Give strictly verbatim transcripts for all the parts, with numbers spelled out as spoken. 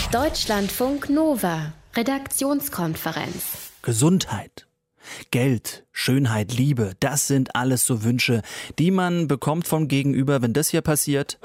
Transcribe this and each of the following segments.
Deutschlandfunk Nova, Redaktionskonferenz. Gesundheit, Geld, Schönheit, Liebe, das sind alles so Wünsche, die man bekommt vom Gegenüber, wenn das hier passiert.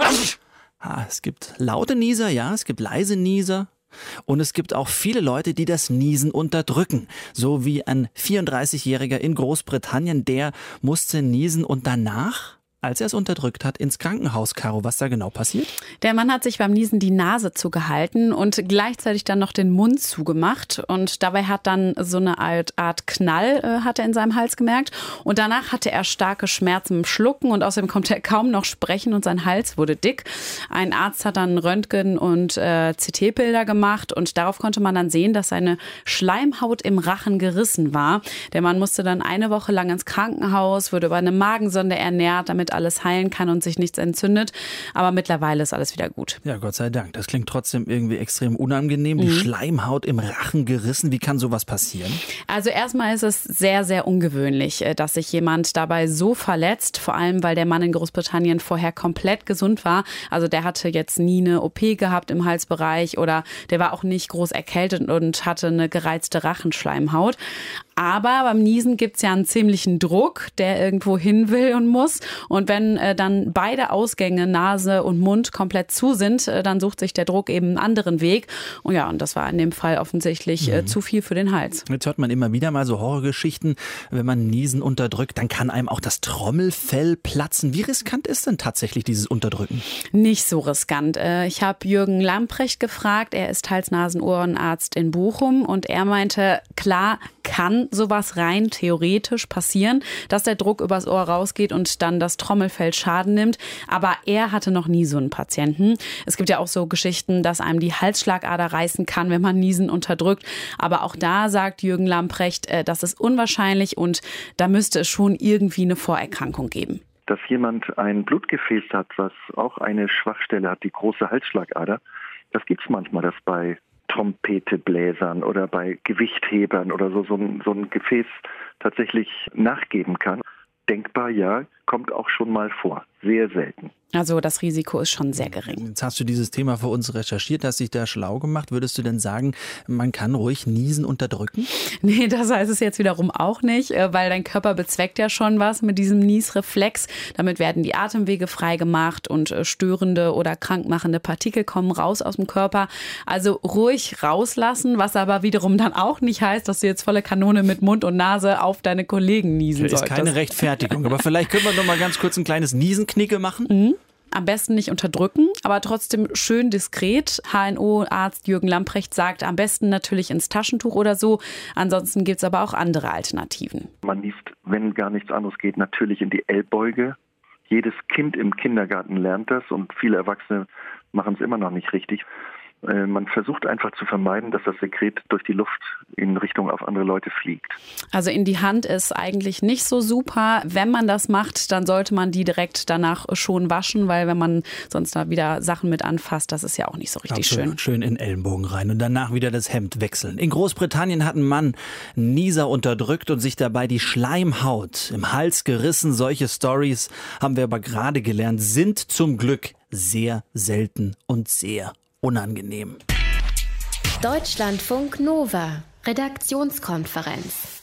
Ah, es gibt laute Nieser, ja, es gibt leise Nieser. Und es gibt auch viele Leute, die das Niesen unterdrücken. So wie ein vierunddreißigjähriger in Großbritannien, der musste niesen und danach, als er es unterdrückt hat, ins Krankenhaus. Caro, was da genau passiert? Der Mann hat sich beim Niesen die Nase zugehalten und gleichzeitig dann noch den Mund zugemacht. Und dabei hat dann so eine Art Knall äh, hat er in seinem Hals gemerkt. Und danach hatte er starke Schmerzen im Schlucken und außerdem konnte er kaum noch sprechen und sein Hals wurde dick. Ein Arzt hat dann Röntgen- und äh, C T-Bilder gemacht und darauf konnte man dann sehen, dass seine Schleimhaut im Rachen gerissen war. Der Mann musste dann eine Woche lang ins Krankenhaus, wurde über eine Magensonde ernährt, damit alles heilen kann und sich nichts entzündet. Aber mittlerweile ist alles wieder gut. Ja, Gott sei Dank. Das klingt trotzdem irgendwie extrem unangenehm. Die Mhm. Schleimhaut im Rachen gerissen. Wie kann sowas passieren? Also erstmal ist es sehr, sehr ungewöhnlich, dass sich jemand dabei so verletzt. Vor allem, weil der Mann in Großbritannien vorher komplett gesund war. Also der hatte jetzt nie eine O P gehabt im Halsbereich oder der war auch nicht groß erkältet und hatte eine gereizte Rachenschleimhaut. Aber beim Niesen gibt es ja einen ziemlichen Druck, der irgendwo hin will und muss. Und wenn äh, dann beide Ausgänge, Nase und Mund, komplett zu sind, äh, dann sucht sich der Druck eben einen anderen Weg. Und ja, und das war in dem Fall offensichtlich äh, Mhm. zu viel für den Hals. Jetzt hört man immer wieder mal so Horrorgeschichten. Wenn man Niesen unterdrückt, dann kann einem auch das Trommelfell platzen. Wie riskant ist denn tatsächlich dieses Unterdrücken? Nicht so riskant. Äh, Ich habe Jürgen Lamprecht gefragt. Er ist Hals-Nasen-Ohrenarzt in Bochum. Und er meinte, klar, kann sowas rein theoretisch passieren, dass der Druck übers Ohr rausgeht und dann das Trommelfell Schaden nimmt. Aber er hatte noch nie so einen Patienten. Es gibt ja auch so Geschichten, dass einem die Halsschlagader reißen kann, wenn man Niesen unterdrückt. Aber auch da sagt Jürgen Lamprecht, äh, das ist unwahrscheinlich und da müsste es schon irgendwie eine Vorerkrankung geben. Dass jemand ein Blutgefäß hat, was auch eine Schwachstelle hat, die große Halsschlagader, das gibt es manchmal, dass bei Trompetebläsern oder bei Gewichthebern oder so, so ein, so ein Gefäß tatsächlich nachgeben kann. Denkbar, ja, kommt auch schon mal vor. Sehr selten. Also das Risiko ist schon sehr gering. Jetzt hast du dieses Thema für uns recherchiert, hast dich da schlau gemacht. Würdest du denn sagen, man kann ruhig Niesen unterdrücken? Nee, das heißt es jetzt wiederum auch nicht, weil dein Körper bezweckt ja schon was mit diesem Niesreflex. Damit werden die Atemwege freigemacht und störende oder krankmachende Partikel kommen raus aus dem Körper. Also ruhig rauslassen, was aber wiederum dann auch nicht heißt, dass du jetzt volle Kanone mit Mund und Nase auf deine Kollegen niesen Das ist solltest. keine Rechtfertigung, aber vielleicht können wir noch mal ganz kurz ein kleines Niesenknicke machen. Mhm. Am besten nicht unterdrücken, aber trotzdem schön diskret. H N O-Arzt Jürgen Lamprecht sagt, am besten natürlich ins Taschentuch oder so. Ansonsten gibt es aber auch andere Alternativen. Man niest, wenn gar nichts anderes geht, natürlich in die Ellbeuge. Jedes Kind im Kindergarten lernt das und viele Erwachsene machen es immer noch nicht richtig. Man versucht einfach zu vermeiden, dass das Sekret durch die Luft in Richtung auf andere Leute fliegt. Also in die Hand ist eigentlich nicht so super. Wenn man das macht, dann sollte man die direkt danach schon waschen, weil wenn man sonst da wieder Sachen mit anfasst, das ist ja auch nicht so richtig Absolut. schön. Schön in den Ellenbogen rein und danach wieder das Hemd wechseln. In Großbritannien hat ein Mann Nieser unterdrückt und sich dabei die Schleimhaut im Hals gerissen. Solche Stories, haben wir aber gerade gelernt, sind zum Glück sehr selten und sehr unangenehm. Deutschlandfunk Nova, Redaktionskonferenz.